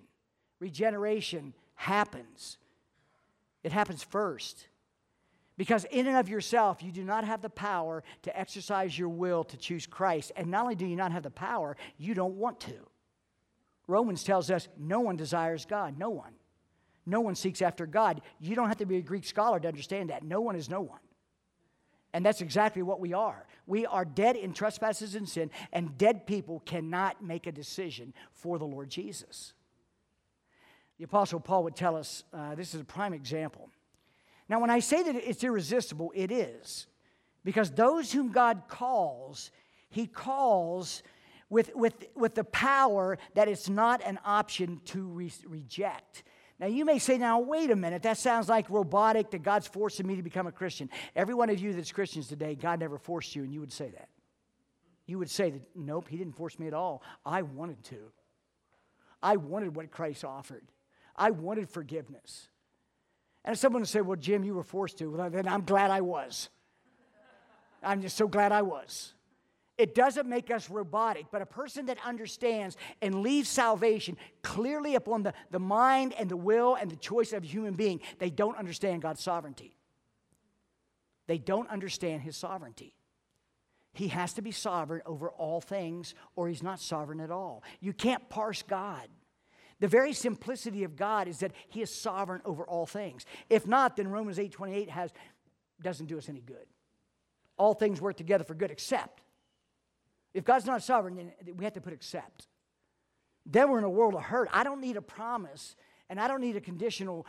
happens. It happens first. Because in and of yourself, you do not have the power to exercise your will to choose Christ. And not only do you not have the power, you don't want to. Romans tells us no one desires God. No one. No one seeks after God. You don't have to be a Greek scholar to understand that. No one is no one. And that's exactly what we are. We are dead in trespasses and sin, and dead people cannot make a decision for the Lord Jesus. The Apostle Paul would tell us, this is a prime example. Now, when I say that it's irresistible, it is. Because those whom God calls, He calls with the power that it's not an option to reject. Now, you may say, now, wait a minute, that sounds like robotic, that God's forcing me to become a Christian. Every one of you that's Christians today, God never forced you, and you would say that. You would say that, nope, He didn't force me at all. I wanted to. I wanted what Christ offered. I wanted forgiveness. And if someone would say, well, Jim, you were forced to, well, then I'm glad I was. I'm just so glad I was. It doesn't make us robotic, but a person that understands and leaves salvation clearly upon the mind and the will and the choice of a human being, they don't understand God's sovereignty. They don't understand his sovereignty. He has to be sovereign over all things, or he's not sovereign at all. You can't parse God. The very simplicity of God is that he is sovereign over all things. If not, then Romans 8:28 doesn't do us any good. All things work together for good, except. If God's not sovereign, then we have to put except. Then we're in a world of hurt. I don't need a promise, and I don't need a conditional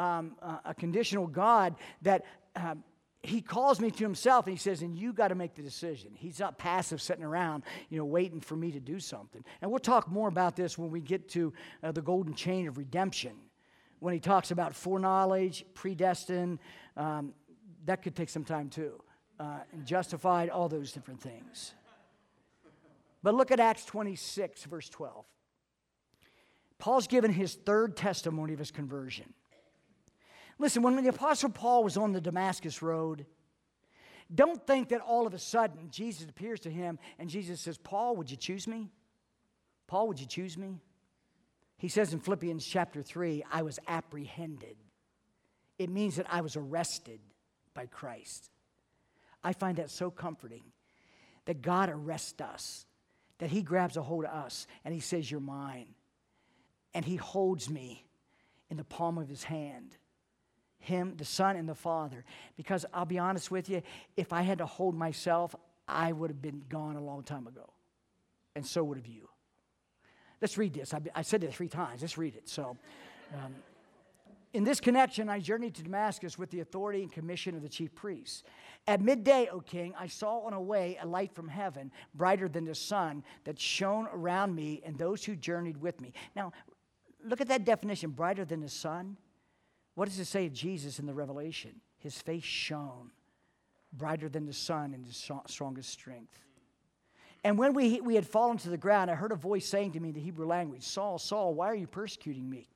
God that he calls me to himself, and he says, and you got to make the decision. He's not passive sitting around, waiting for me to do something. And we'll talk more about this when we get to the golden chain of redemption. When he talks about foreknowledge, predestined, that could take some time too. And justified, all those different things. But look at Acts 26, verse 12. Paul's given his third testimony of his conversion. Listen, when the Apostle Paul was on the Damascus Road, don't think that all of a sudden Jesus appears to him and Jesus says, Paul, would you choose me? Paul, would you choose me? He says in Philippians chapter 3, I was apprehended. It means that I was arrested by Christ. I find that so comforting that God arrests us, that he grabs a hold of us and he says, you're mine. And he holds me in the palm of his hand. Him, the Son, and the Father. Because I'll be honest with you, if I had to hold myself, I would have been gone a long time ago. And so would have you. Let's read this. I said it 3 times. Let's read it. So, in this connection, I journeyed to Damascus with the authority and commission of the chief priests. At midday, O king, I saw on a way a light from heaven, brighter than the sun, that shone around me and those who journeyed with me. Now, look at that definition, brighter than the sun. What does it say of Jesus in the Revelation? His face shone brighter than the sun in his strongest strength. And when we had fallen to the ground, I heard a voice saying to me in the Hebrew language, Saul, Saul, why are you persecuting me?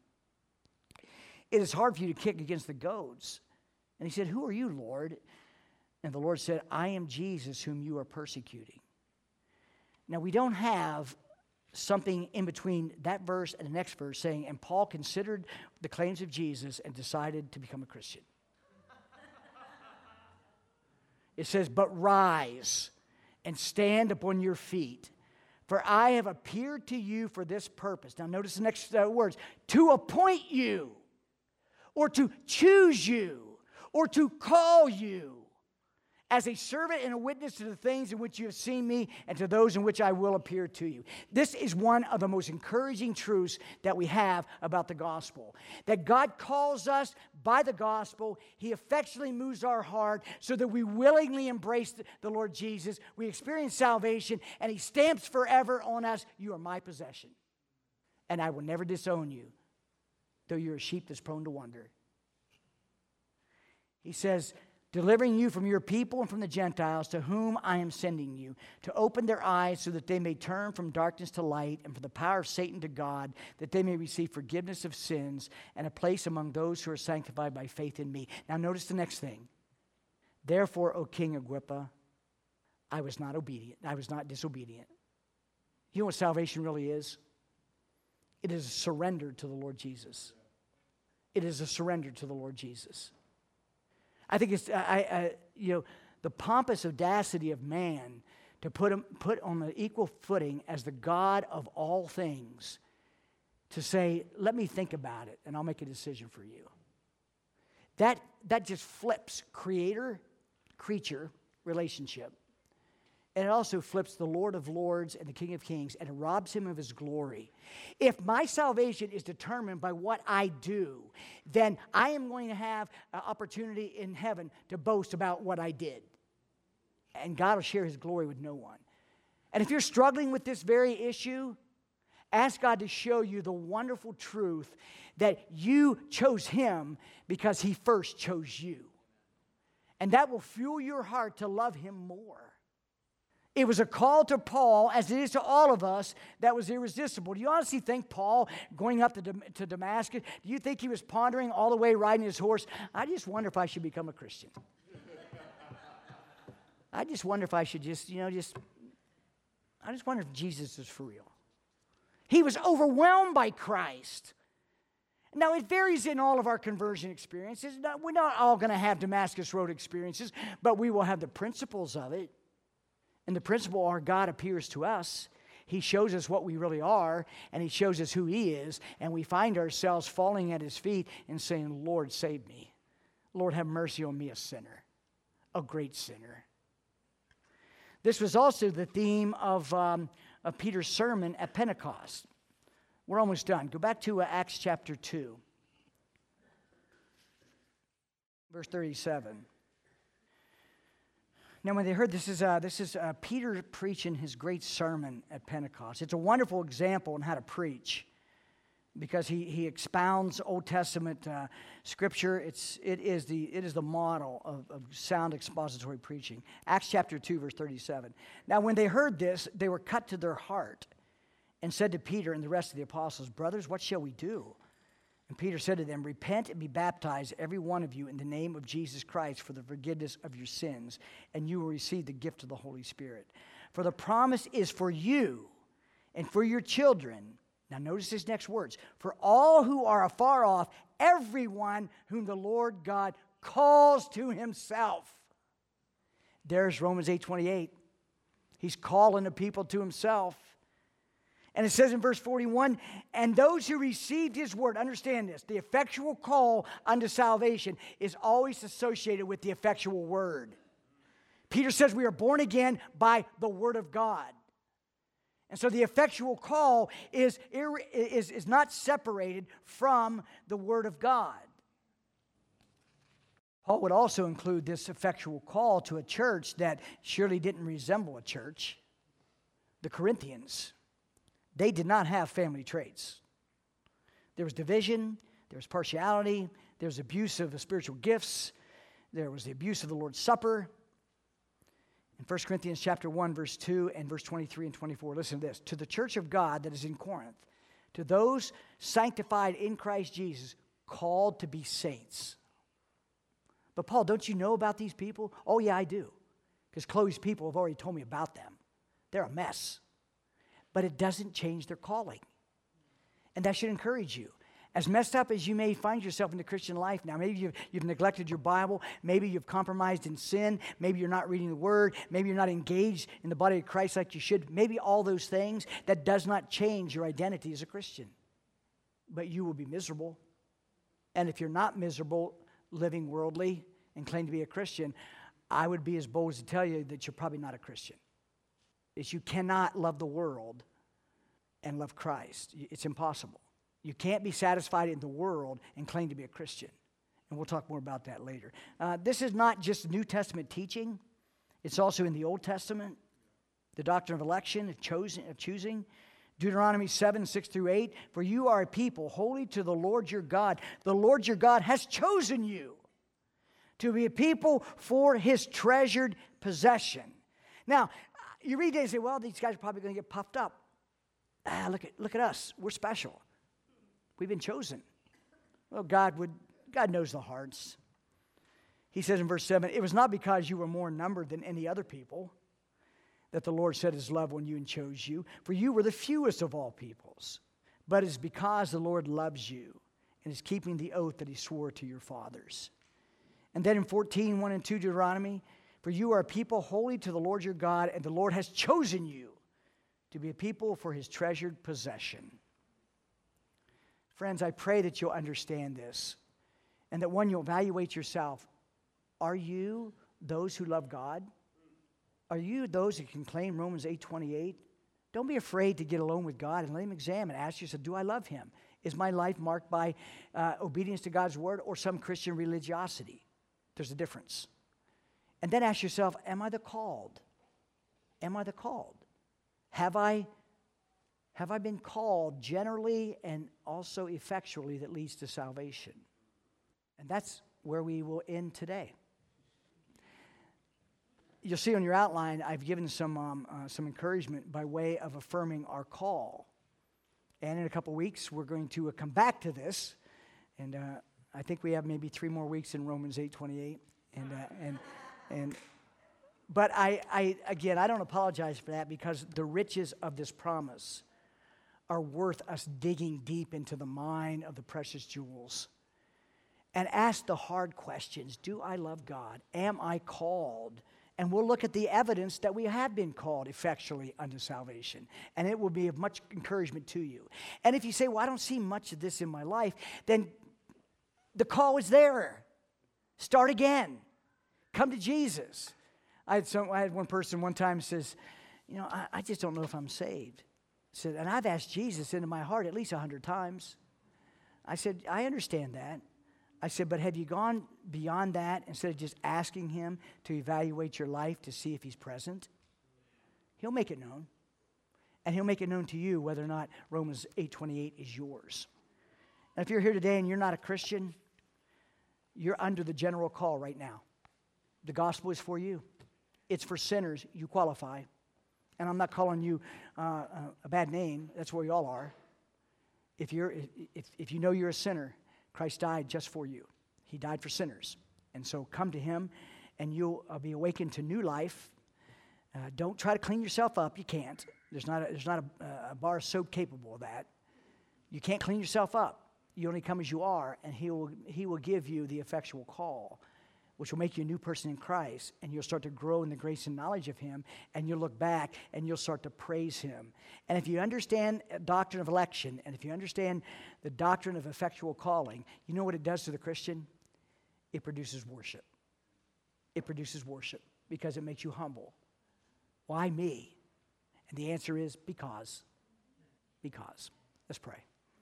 It is hard for you to kick against the goads. And he said, who are you, Lord? And the Lord said, I am Jesus whom you are persecuting. Now, we don't have something in between that verse and the next verse saying, and Paul considered the claims of Jesus and decided to become a Christian. It says, but rise and stand upon your feet, for I have appeared to you for this purpose. Now notice the next words, to appoint you, or to choose you, or to call you, as a servant and a witness to the things in which you have seen me and to those in which I will appear to you. This is one of the most encouraging truths that we have about the gospel. That God calls us by the gospel. He affectionately moves our heart so that we willingly embrace the Lord Jesus. We experience salvation, and he stamps forever on us, you are my possession. And I will never disown you, though you're a sheep that's prone to wander. He says, delivering you from your people and from the Gentiles to whom I am sending you, to open their eyes so that they may turn from darkness to light and from the power of Satan to God, that they may receive forgiveness of sins and a place among those who are sanctified by faith in me. Now notice the next thing. Therefore, O King Agrippa, I was not obedient. I was not disobedient. You know what salvation really is? It is a surrender to the Lord Jesus. It is a surrender to the Lord Jesus. I think it's, the pompous audacity of man to put on the equal footing as the God of all things, to say, let me think about it and I'll make a decision for you. That just flips creator-creature relationship. And it also flips the Lord of Lords and the King of Kings, and it robs him of his glory. If my salvation is determined by what I do, then I am going to have an opportunity in heaven to boast about what I did. And God will share his glory with no one. And if you're struggling with this very issue, ask God to show you the wonderful truth that you chose him because he first chose you. And that will fuel your heart to love him more. It was a call to Paul, as it is to all of us, that was irresistible. Do you honestly think Paul going up to Damascus, do you think he was pondering all the way riding his horse, I just wonder if I should become a Christian? I just wonder if I should I just wonder if Jesus is for real. He was overwhelmed by Christ. Now, it varies in all of our conversion experiences. We're not all going to have Damascus Road experiences, but we will have the principles of it. And the principle are God appears to us. He shows us what we really are, and He shows us who He is, and we find ourselves falling at His feet and saying, Lord, save me. Lord, have mercy on me, a sinner, a great sinner. This was also the theme of Peter's sermon at Pentecost. We're almost done. Go back to Acts chapter 2, verse 37. Now, when they heard this is Peter preaching his great sermon at Pentecost. It's a wonderful example on how to preach because he expounds Old Testament scripture. It is the model of sound expository preaching. Acts chapter 2, verse 37. Now, when they heard this, they were cut to their heart and said to Peter and the rest of the apostles, Brothers, what shall we do? And Peter said to them, Repent and be baptized, every one of you, in the name of Jesus Christ for the forgiveness of your sins, and you will receive the gift of the Holy Spirit. For the promise is for you and for your children. Now notice his next words. For all who are afar off, everyone whom the Lord God calls to Himself. There's Romans 8:28. He's calling the people to Himself. And it says in verse 41, and those who received His word, understand this, the effectual call unto salvation is always associated with the effectual word. Peter says we are born again by the word of God. And so the effectual call is not separated from the word of God. Paul would also include this effectual call to a church that surely didn't resemble a church, the Corinthians. They did not have family traits. There was division, there was partiality, there was abuse of the spiritual gifts, there was the abuse of the Lord's Supper. In 1 Corinthians chapter 1, verse 2 and verse 23 and 24, listen to this. To the church of God that is in Corinth, to those sanctified in Christ Jesus, called to be saints. But Paul, don't you know about these people? Oh yeah, I do. Because Chloe's people have already told me about them. They're a mess. But it doesn't change their calling. And that should encourage you. As messed up as you may find yourself in the Christian life now, maybe you've neglected your Bible, maybe you've compromised in sin, maybe you're not reading the Word, maybe you're not engaged in the body of Christ like you should, maybe all those things, that does not change your identity as a Christian. But you will be miserable. And if you're not miserable living worldly and claim to be a Christian, I would be as bold as to tell you that you're probably not a Christian. Is you cannot love the world and love Christ. It's impossible. You can't be satisfied in the world and claim to be a Christian. And we'll talk more about that later. This is not just New Testament teaching. It's also in the Old Testament. The doctrine of election, of choosing. Deuteronomy 7, 6 through 8. For you are a people holy to the Lord your God. The Lord your God has chosen you to be a people for His treasured possession. Now, you read it and say, well, these guys are probably going to get puffed up. Look at us. We're special. We've been chosen. Well, God knows the hearts. He says in verse 7, it was not because you were more numbered than any other people that the Lord set His love on you and chose you, for you were the fewest of all peoples. But it's because the Lord loves you and is keeping the oath that He swore to your fathers. And then in 14, 1 and 2 Deuteronomy, for you are a people holy to the Lord your God, and the Lord has chosen you to be a people for His treasured possession. Friends, I pray that you'll understand this, and that one, you'll evaluate yourself. Are you those who love God? Are you those who can claim Romans 8:28? Don't be afraid to get alone with God and let Him examine. Ask yourself, do I love Him? Is my life marked by obedience to God's word or some Christian religiosity? There's a difference. And then ask yourself, am I the called? Am I the called? Have I been called generally and also effectually that leads to salvation? And that's where we will end today. you'll see on your outline, I've given some encouragement by way of affirming our call. And in a couple weeks, we're going to come back to this. And I think we have maybe 3 more weeks in Romans 8:28. But again, I don't apologize for that, because the riches of this promise are worth us digging deep into the mine of the precious jewels and ask the hard questions. Do I love God? Am I called? And we'll look at the evidence that we have been called effectually unto salvation. And it will be of much encouragement to you. And if you say, well, I don't see much of this in my life, then the call is there. Start again. Come to Jesus. I had one person one time says, I just don't know if I'm saved. I said, and I've asked Jesus into my heart at least 100 times. I said, I understand that. I said, but have you gone beyond that instead of just asking him to evaluate your life to see if he's present? He'll make it known. And he'll make it known to you whether or not Romans 8:28 is yours. And if you're here today and you're not a Christian, you're under the general call right now. The gospel is for you. It's for sinners. You qualify. And I'm not calling you a bad name. That's where you all are. If you know you're a sinner, Christ died just for you. He died for sinners. And so come to him, and you'll be awakened to new life. Don't try to clean yourself up. You can't. There's not a bar of soap capable of that. You can't clean yourself up. You only come as you are, and he will give you the effectual call, which will make you a new person in Christ, and you'll start to grow in the grace and knowledge of him, and you'll look back, and you'll start to praise him. And if you understand doctrine of election, and if you understand the doctrine of effectual calling, you know what it does to the Christian? It produces worship. It produces worship because it makes you humble. Why me? And the answer is because. Because. Let's pray.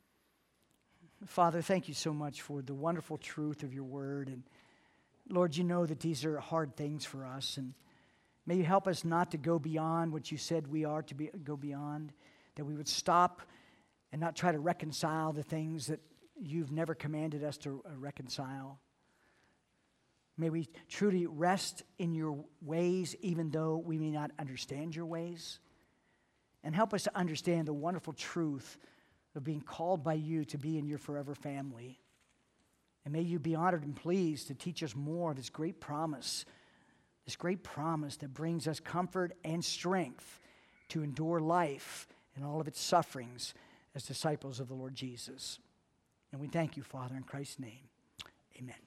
Father, thank you so much for the wonderful truth of your word, and Lord, you know that these are hard things for us, and may you help us not to go beyond what you said we are to go beyond, that we would stop and not try to reconcile the things that you've never commanded us to reconcile. May we truly rest in your ways, even though we may not understand your ways, and help us to understand the wonderful truth of being called by you to be in your forever family. And may you be honored and pleased to teach us more of this great promise that brings us comfort and strength to endure life and all of its sufferings as disciples of the Lord Jesus. And we thank you, Father, in Christ's name. Amen.